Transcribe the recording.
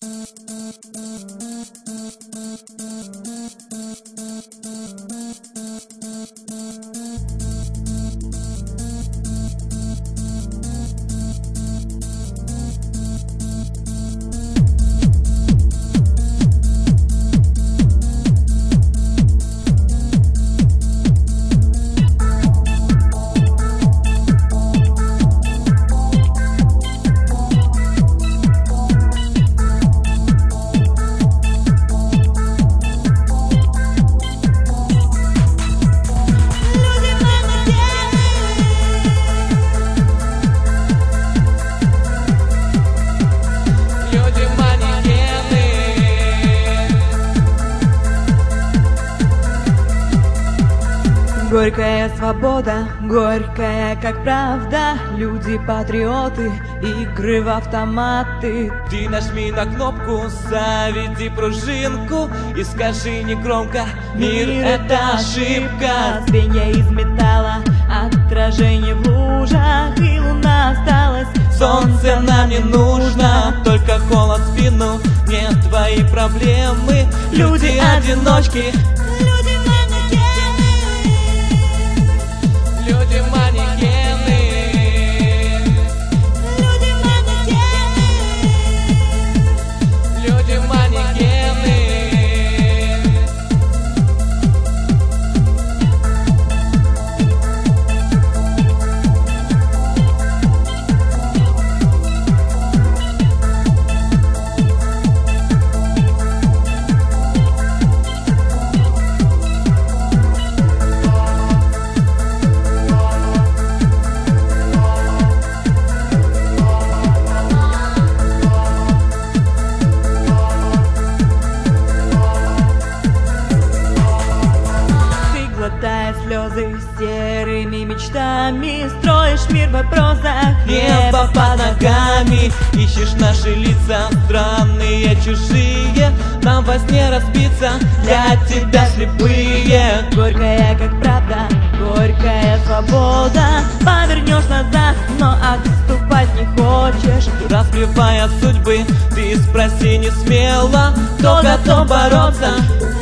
Горькая свобода, горькая как правда. Люди-патриоты, игры в автоматы. Ты нажми на кнопку, заведи пружинку и скажи негромко: мир это ошибка. Звенья из металла, отражение в лужах, и луна осталась. Солнце нам не нужно, только холод в спину. Не твои проблемы, люди-одиночки. Слезы серыми мечтами, строишь мир в вопросах, небо под ногами. Ищешь наши лица, странные, чужие, нам во сне разбиться, для тебя слепые. Горькая как правда, горькая свобода. Повернешь назад, но отступать не хочешь. Разбивая судьбы, ты спроси не смело, кто готов бороться.